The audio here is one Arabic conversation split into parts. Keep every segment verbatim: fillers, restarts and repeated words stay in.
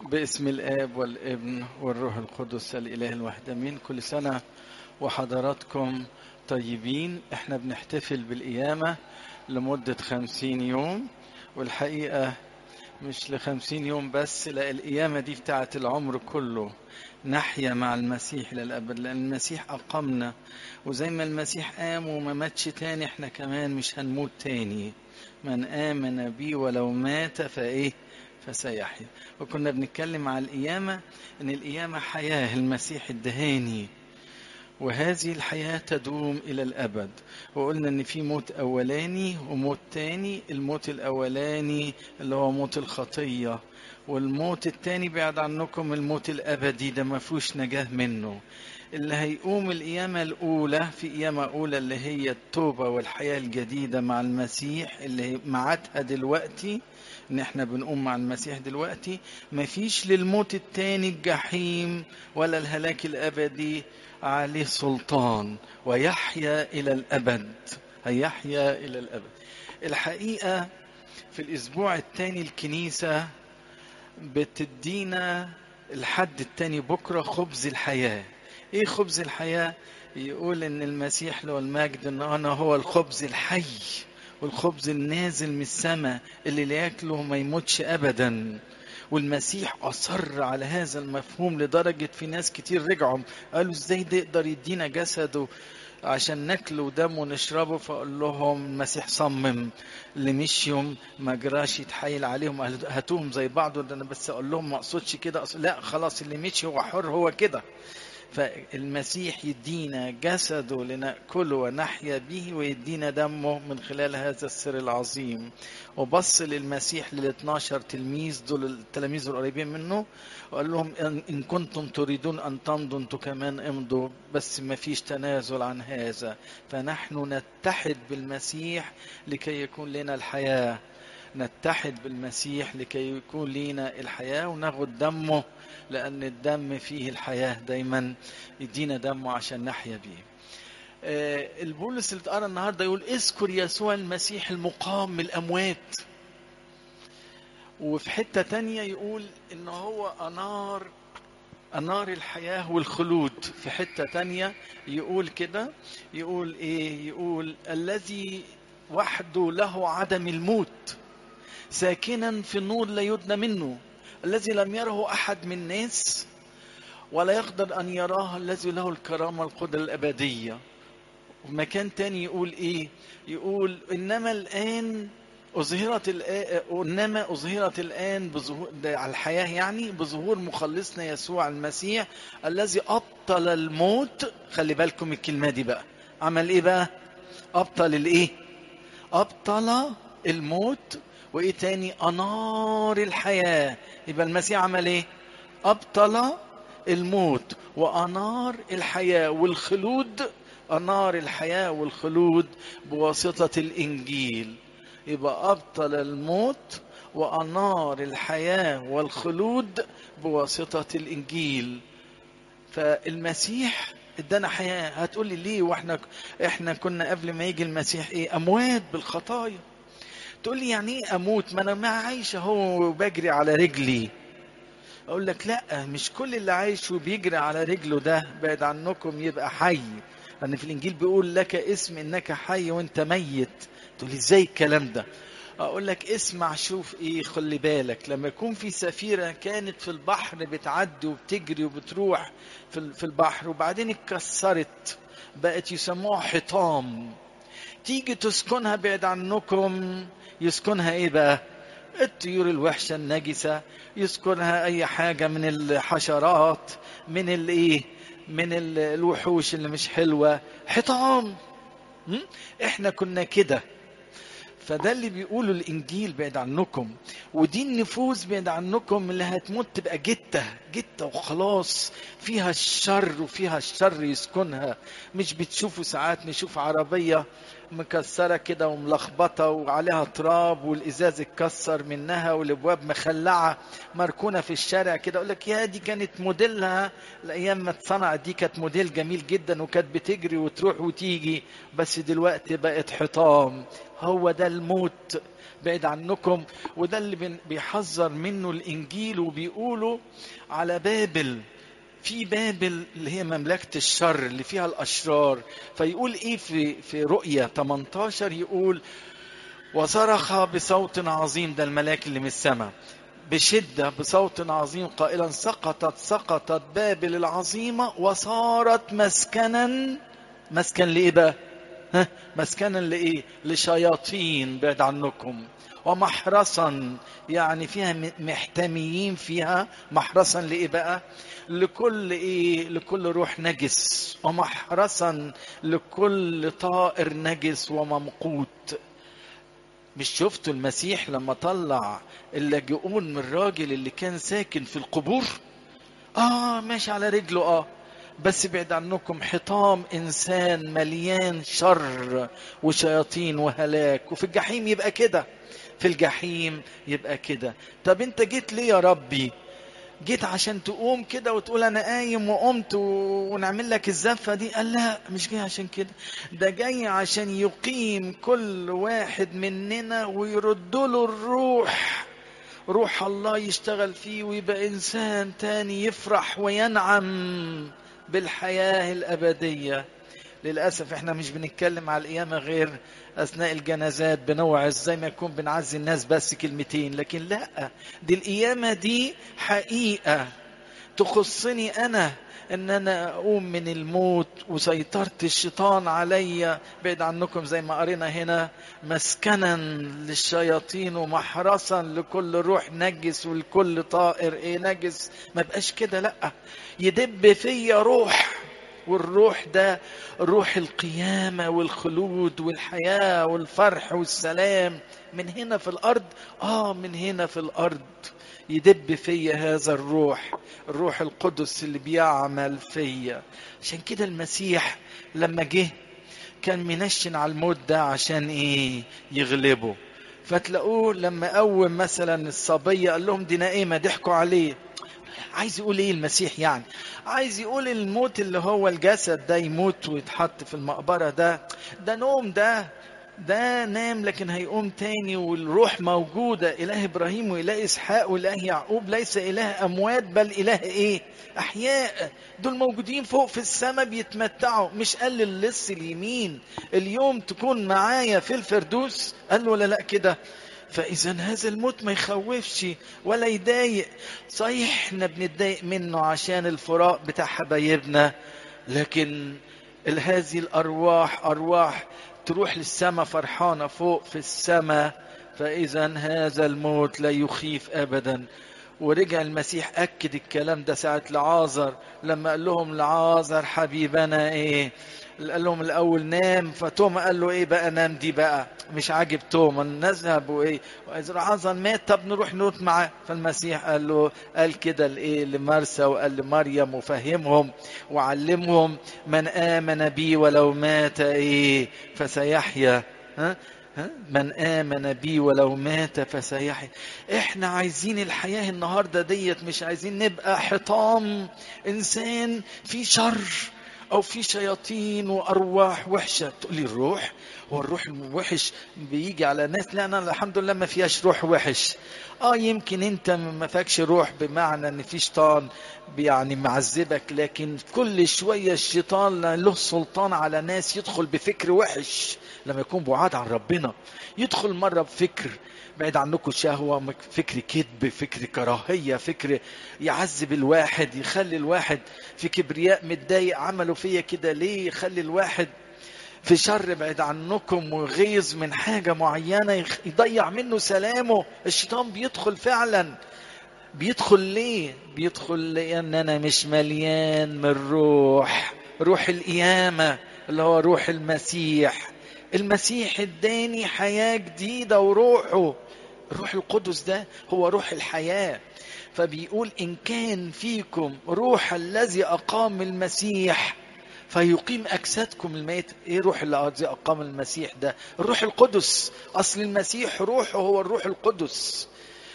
باسم الآب والابن والروح القدس الإله الواحد آمين. كل سنة وحضراتكم طيبين. احنا بنحتفل بالقيامة لمدة خمسين يوم، والحقيقة مش لخمسين يوم بس، لا، القيامة دي بتاعت العمر كله. نحيا مع المسيح للأبد، لأن المسيح أقامنا، وزي ما المسيح قام وما ماتش تاني احنا كمان مش هنموت تاني. من آمن بي ولو مات فإيه فسيحيا. وكنا بنتكلم على القيامة، إن القيامة حياة المسيح الدهاني، وهذه الحياة تدوم إلى الأبد. وقلنا إن في موت أولاني وموت تاني. الموت الأولاني اللي هو موت الخطية، والموت التاني بعد عنكم الموت الأبدي، ده ما فيهوش نجاة منه. اللي هيقوم القيامة الأولى في قيامة أولى اللي هي التوبة والحياة الجديدة مع المسيح، اللي معادها دلوقتي إن إحنا بنقوم مع المسيح دلوقتي. مفيش للموت التاني الجحيم ولا الهلاك الأبدي عليه سلطان، ويحيا إلى الأبد. هيحيا إلى الأبد. الحقيقة في الأسبوع الثاني الكنيسة بتدينا الحد الثاني بكرة خبز الحياة. إيه خبز الحياة؟ يقول إن المسيح له المجد إن أنا هو الخبز الحي والخبز النازل من السماء اللي لا ياكله ما يموتش أبدا. والمسيح أصر على هذا المفهوم لدرجة في ناس كتير رجعوا قالوا إزاي ده يقدر يدينا جسده عشان ناكله ودمه ونشربه. فقال لهم المسيح صمم اللي مشيهم ما جراش يتحايل عليهم هاتوهم زي بعض. ده انا بس اقول لهم ما اقصدش كده، لا خلاص اللي مشي هو حر، هو كده. فالمسيح يدينا جسده لنأكله ونحيا به، ويدينا دمه من خلال هذا السر العظيم. وبص للمسيح للاثناشر تلميذ دول التلاميذ القريبين منه، وقال لهم إن كنتم تريدون أن تمضوا أنتم كمان امضوا، بس ما فيش تنازل عن هذا. فنحن نتحد بالمسيح لكي يكون لنا الحياة. نتحد بالمسيح لكي يكون لنا الحياة، وناخد دمه لأن الدم فيه الحياة دايما. يدينا دمه عشان نحيا بيه. آه البولس اللي اتقرا النهارده يقول اذكر يسوع المسيح المقام من الأموات. وفي حتة تانية يقول إن هو أنار أنار الحياة والخلود. في حتة تانية يقول كده، يقول إيه؟ يقول الذي وحده له عدم الموت، ساكنا في النور لا يدنى منه، الذي لم يره أحد من الناس ولا يقدر أن يراه، الذي له الكرامة والقدرة الأبدية. وفي مكان تاني يقول إيه؟ يقول إنما الآن أظهرت الآن إنما أظهرت الآن بظهور على الحياة، يعني بظهور مخلصنا يسوع المسيح الذي أبطل الموت. خلي بالكم الكلمة دي بقى، عمل إيه بقى؟ أبطل الإيه؟ أبطل الموت. وإيه تاني؟ أنار الحياة. يبقى المسيح عمل إيه؟ أبطل الموت وأنار الحياة والخلود. أنار الحياة والخلود بواسطة الإنجيل. يبقى أبطل الموت وأنار الحياة والخلود بواسطة الإنجيل. فالمسيح ادانا حياة. هتقول لي ليه واحنا احنا كنا قبل ما يجي المسيح ايه؟ اموات بالخطايا. تقول لي يعني ايه اموت؟ ما انا ما عايش اهو وبجري على رجلي. اقول لك لا، مش كل اللي عايش وبيجري على رجله ده بعد عنكم يبقى حي. لان في الانجيل بيقول لك اسم انك حي وانت ميت. تقول لي ازاي الكلام ده؟ اقول لك اسمع، شوف ايه، خلي بالك لما يكون في سفيرة كانت في البحر بتعدي وبتجري وبتروح في في البحر، وبعدين اتكسرت بقت يسموها حطام، تيجي تسكنها بعد عنكم يسكنها ايه بقى؟ الطيور الوحشة النجسة، يسكنها اي حاجة من الحشرات، من الايه، من الوحوش اللي مش حلوة، حطام. احنا كنا كده. فده اللي بيقوله الإنجيل بعد عنكم. ودي النفوس بعد عنكم اللي هتموت تبقى جتة جتة وخلاص، فيها الشر وفيها الشر يسكنها. مش بتشوفوا ساعات نشوف عربية مكسرة كده وملخبطة وعليها تراب والإزاز اتكسر منها والأبواب مخلعة مركونة في الشارع كده، أقول لك يا دي كانت موديلها الأيام ما اتصنعت، دي كانت موديل جميل جدا وكانت بتجري وتروح وتيجي، بس دلوقتي بقت حطام. هو ده الموت بعيد عنكم، وده اللي بيحذر منه الإنجيل، وبيقولوا على بابل، في بابل اللي هي مملكة الشر اللي فيها الأشرار. فيقول إيه في في رؤيا ثمانية عشر، يقول وصرخ بصوت عظيم، ده الملاك اللي من السماء، بشدة بصوت عظيم قائلا سقطت سقطت بابل العظيمة وصارت مسكنا. مسكن لإيه بقى؟ ها، مسكنا لإيه؟ لشياطين بعد عنكم، ومحرسا، يعني فيها محتميين فيها، محرسا لإيه بقى؟ لكل إيه؟ لكل روح نجس، ومحرسا لكل طائر نجس وممقوت. مش شفتوا المسيح لما طلع اللاجئون من الراجل اللي كان ساكن في القبور؟ آه ماشي على رجله، آه بس بعد عنكم حطام إنسان مليان شر وشياطين وهلاك. وفي الجحيم يبقى كده، في الجحيم يبقى كده. طب انت جيت ليه يا ربي؟ جيت عشان تقوم كده وتقول انا قايم وقمت ونعمل لك الزفة دي؟ قال لا، مش جاي عشان كده، ده جاي عشان يقيم كل واحد مننا ويرد له الروح، روح الله يشتغل فيه ويبقى إنسان تاني يفرح وينعم بالحياة الأبدية. للأسف احنا مش بنتكلم على القيامة غير أثناء الجنازات، بنوعظ زي ما يكون بنعزي الناس بس كلمتين، لكن لا، دي القيامة دي حقيقة تخصني أنا، ان انا اقوم من الموت وسيطرة الشيطان عليا. بعد عنكم زي ما قرينا هنا، مسكنا للشياطين ومحرسا لكل روح نجس ولكل طائر ايه نجس. ما بقاش كده، لا، يدب فيا روح، والروح ده روح القيامة والخلود والحياة والفرح والسلام من هنا في الارض. اه من هنا في الارض يدب فيا هذا الروح، الروح القدس اللي بيعمل فيا. عشان كده المسيح لما جه كان منشن على الموت ده عشان ايه؟ يغلبه. فتلاقوه لما قوم مثلا الصبية قال لهم دي نائمة، ضحكوا عليه. عايز يقول ايه المسيح يعني؟ عايز يقول الموت اللي هو الجسد ده يموت ويتحط في المقبرة، ده ده نوم، ده ده نام لكن هيقوم تاني، والروح موجودة. إله إبراهيم وإله إسحاق وإله يعقوب ليس إله أموات بل إله إيه؟ أحياء. دول موجودين فوق في السماء بيتمتعوا. مش قال للص اليمين اليوم تكون معايا في الفردوس؟ قال له ولا لا كده؟ فإذا هذا الموت ما يخوفش ولا يضايق. صحيح احنا بنتضايق منه عشان الفراق بتاع حبايبنا، لكن هذه الأرواح أرواح تروح للسماء فرحانة فوق في السماء. فإذا هذا الموت لا يخيف أبدا. ورجع المسيح أكد الكلام ده ساعة لعازر لما قال لهم لعازر حبيبنا إيه؟ قال لهم الأول نام، فتوما قال له إيه بقى نام دي بقى؟ مش عاجب توما، نذهب وإيه وإذا لعازر مات طب نروح نموت معاه. فالمسيح قال له قال كده لإيه؟ لمرسى وقال لمريم وفهمهم وعلمهم من آمن بي ولو مات إيه فسيحيا. ها من آمن بي ولو مات فسيحيا. احنا عايزين الحياة النهاردة ديت، مش عايزين نبقى حطام إنسان في شر أو في شياطين وأرواح وحشة. تقولي الروح، هو الروح الوحش بيجي على ناس؟ لا، أنا الحمد لله ما فيهاش روح وحش. آه يمكن أنت ما فاكش روح بمعنى أن في شيطان يعني معذبك، لكن كل شوية الشيطان له سلطان على ناس يدخل بفكر وحش لما يكون بعاد عن ربنا. يدخل مرة بفكر بعيد عنكم شهوة، فكر كذب، فكر كراهية، فكر يعذب الواحد، يخلي الواحد في كبرياء متضايق. عملوا فيا كده ليه؟ يخلي الواحد في شر بعيد عنكم وغيظ من حاجة معينة، يضيع منه سلامه. الشيطان بيدخل فعلا. بيدخل ليه؟ بيدخل لأن أنا مش مليان من روح روح القيامة اللي هو روح المسيح. المسيح اداني حياة جديدة، وروحه الروح القدس ده هو روح الحياة. فبيقول إن كان فيكم روح الذي أقام المسيح فيقيم أجسادكم الميت. إيه روح اللي أقام المسيح ده؟ الروح القدس. أصل المسيح روحه هو الروح القدس،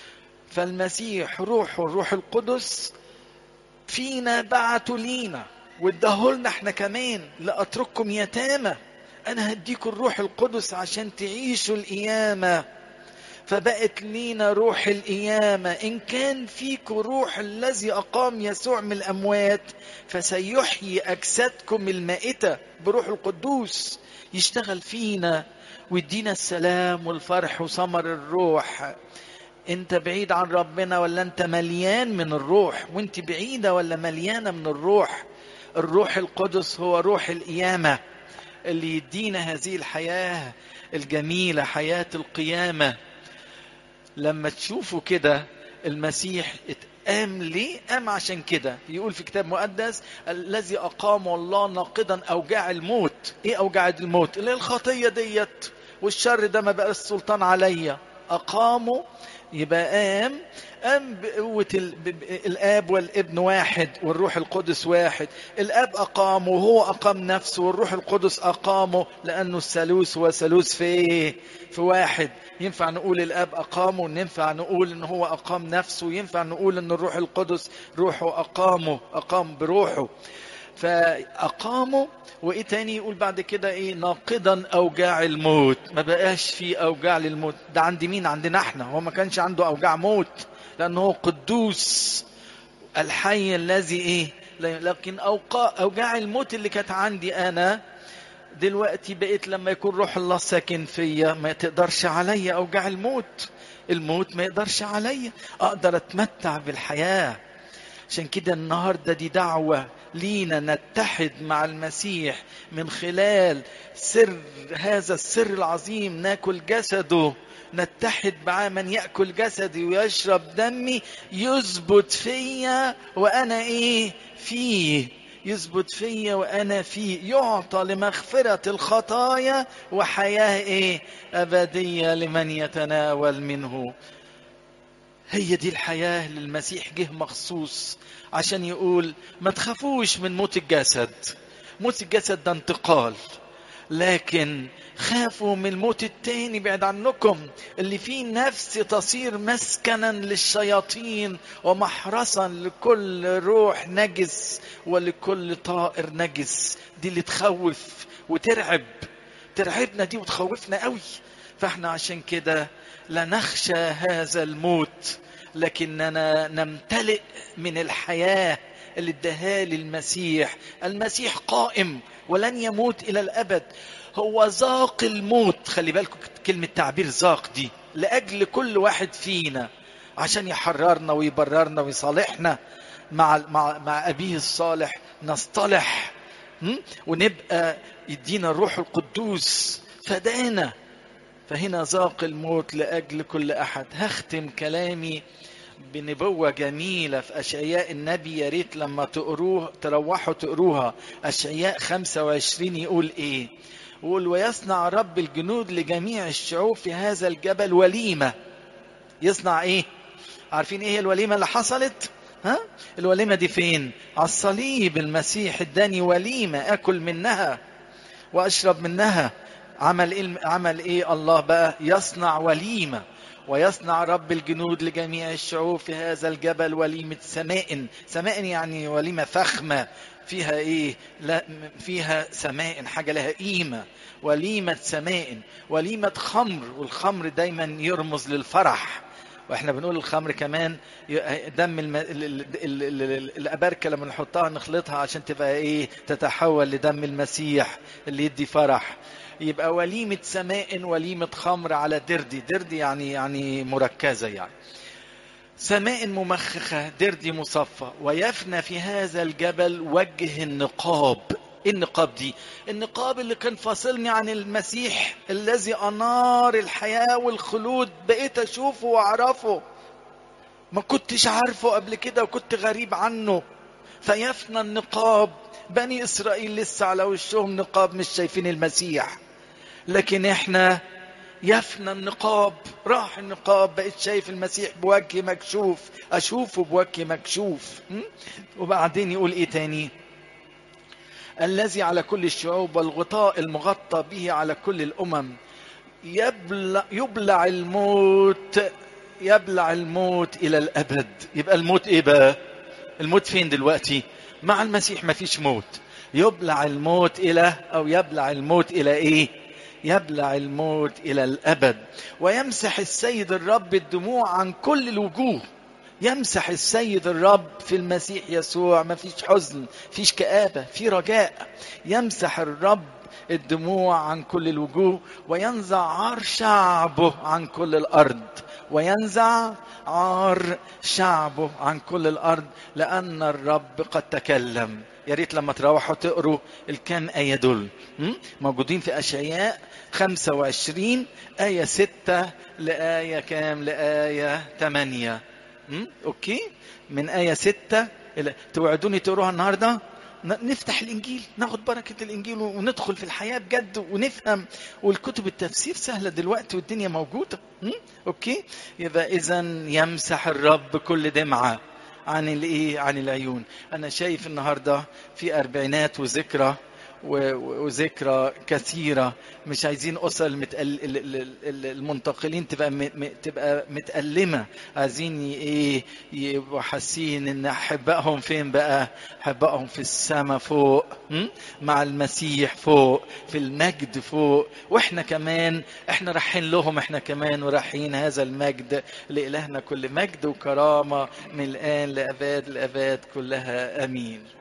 فالمسيح روحه الروح القدس فينا، بعته لينا واداهولنا احنا كمان. لا أترككم يتامى، أنا هديكم الروح القدس عشان تعيشوا القيامة. فبقت لينا روح القيامة. إن كان فيكم روح الذي أقام يسوع من الأموات فسيحيي أجسادكم المائتة بروح القدوس يشتغل فينا ويدينا السلام والفرح وثمر الروح. انت بعيد عن ربنا ولا انت مليان من الروح؟ وانت بعيدة ولا مليانة من الروح؟ الروح القدس هو روح القيامة اللي يدينا هذه الحياة الجميلة، حياة القيامة. لما تشوفوا كده المسيح اتقام ليه؟ قام عشان كده. يقول في كتاب مقدس الذي أقام الله ناقضا أوجاع الموت. ايه أوجاع الموت؟ اللي الخطية ديت والشر ده ما بقى السلطان عليا. أقاموا يبقى قام. قام بقوة الآب والابن واحد والروح القدس واحد. الآب أقامه وهو أقام نفسه، والروح القدس أقامه، لأنه الثالوث هو ثالوث في في واحد. ينفع نقول الآب أقامه، وننفع نقول إن هو أقام نفسه، ينفع نقول إن الروح القدس روحه أقامه، أقام بروحه. فأقامه. وإيه تاني يقول بعد كده؟ إيه؟ ناقضا أوجاع الموت. ما بقاش في أوجاع للموت. ده عند مين؟ عندنا احنا. هو ما كانش عنده أوجاع موت لأنه هو قدوس الحي الذي إيه. لكن أوجاع الموت اللي كانت عندي أنا دلوقتي بقيت لما يكون روح الله ساكن فيا ما تقدرش عليا أوجاع الموت. الموت ما يقدرش عليا، أقدر أتمتع بالحياة. عشان كده النهاردة دي دعوة لينا نتحد مع المسيح من خلال سر هذا السر العظيم، ناكل جسده، نتحد معاه. من يأكل جسدي ويشرب دمي يثبت فيا وأنا إيه فيه. يثبت فيا وأنا فيه. يعطى لمغفرة الخطايا وحياة إيه أبدية لمن يتناول منه. هي دي الحياة اللي المسيح جه مخصوص عشان يقول ما تخافوش من موت الجسد. موت الجسد ده انتقال، لكن خافوا من الموت التاني بعد عنكم، اللي فيه نفس تصير مسكنا للشياطين ومحرسا لكل روح نجس ولكل طائر نجس. دي اللي تخوف وترعب، ترعبنا دي وتخوفنا قوي. فاحنا عشان كده لا نخشى هذا الموت، لكننا نمتلئ من الحياة اللي اداها لي المسيح. المسيح قائم ولن يموت إلى الأبد. هو ذاق الموت. خلي بالكم كلمة تعبير ذاق دي لأجل كل واحد فينا عشان يحررنا ويبررنا ويصالحنا مع مع مع أبيه الصالح. نصطلح ونبقى يدينا الروح القدوس فدانا. فهنا ذاق الموت لأجل كل أحد. هختم كلامي بنبوة جميلة في أشعياء النبي. يا ريت لما تقروه تروحوا تقروها. أشعياء خمسة وعشرين يقول إيه؟ يقول ويصنع رب الجنود لجميع الشعوب في هذا الجبل وليمة. يصنع إيه؟ عارفين إيه الوليمة اللي حصلت؟ ها؟ الوليمة دي فين؟ على الصليب. المسيح اداني وليمة أكل منها وأشرب منها. عمل إيه؟ عمل إيه الله بقى؟ يصنع وليمة. ويصنع رب الجنود لجميع الشعوب في هذا الجبل وليمة سماء. سماء يعني وليمة فخمة فيها إيه؟ لا فيها سماء، حاجة لها قيمة. وليمة سماء. وليمة خمر، والخمر دايما يرمز للفرح. واحنا بنقول الخمر كمان دم الم... ال... ال... ال... ال... الأبركة لما نحطها نخلطها عشان تبقى ايه؟ تتحول لدم المسيح اللي يدي فرح. يبقى وليمة سماء وليمة خمر على دردي. دردي يعني يعني مركزة، يعني سماء ممخخة دردي مصفى. ويفنى في هذا الجبل وجه النقاب. ايه النقاب دي؟ النقاب اللي كان فاصلني عن المسيح الذي أنار الحياة والخلود. بقيت أشوفه وأعرفه، ما كنتش عارفه قبل كده وكنت غريب عنه. فيفنى النقاب. بني إسرائيل لسه على وشهم نقاب مش شايفين المسيح، لكن احنا يفنى النقاب. راح النقاب، بقيت شايف المسيح بوجه مكشوف، أشوفه بوجه مكشوف. وبعدين يقول ايه تاني؟ الذي على كل الشعوب والغطاء المغطى به على كل الأمم. يبلع, يبلع الموت يبلع الموت إلى الأبد. يبقى الموت إيه بقى؟ الموت فين دلوقتي؟ مع المسيح ما فيش موت. يبلع الموت إلى أو يبلع الموت إلى إيه؟ يبلع الموت إلى الأبد. ويمسح السيد الرب الدموع عن كل الوجوه. يمسح السيد الرب في المسيح يسوع، ما فيش حزن، فيش كآبة، في رجاء. يمسح الرب الدموع عن كل الوجوه وينزع عار شعبه عن كل الأرض. وينزع عار شعبه عن كل الأرض لأن الرب قد تكلم. يا ريت لما تروحوا تقروا الكام آية دول موجودين في أشعياء خمسة وعشرين آية ستة لآية كام؟ لآية ثمانية. أوكي، من آية ستة إلى... توعدوني تقروها النهاردة؟ نفتح الإنجيل، ناخد بركة الإنجيل وندخل في الحياة بجد ونفهم. والكتب التفسير سهلة دلوقتي والدنيا موجودة. أوكي، يبقى إذن يمسح الرب كل دمعة عن الإيه؟ عن العيون. أنا شايف النهاردة في أربعينات وذكرى وذكرى كثيرة. مش عايزين أسر المتقل... المنتقلين تبقى م... تبقى متألمة. عايزين إيه؟ يبقوا حاسين إن أحبائهم فين بقى؟ أحبائهم في السماء فوق مع المسيح فوق في المجد فوق. وإحنا كمان إحنا رايحين لهم، إحنا كمان ورايحين هذا المجد. لإلهنا كل مجد وكرامة من الآن لأباد الأباد كلها. آمين.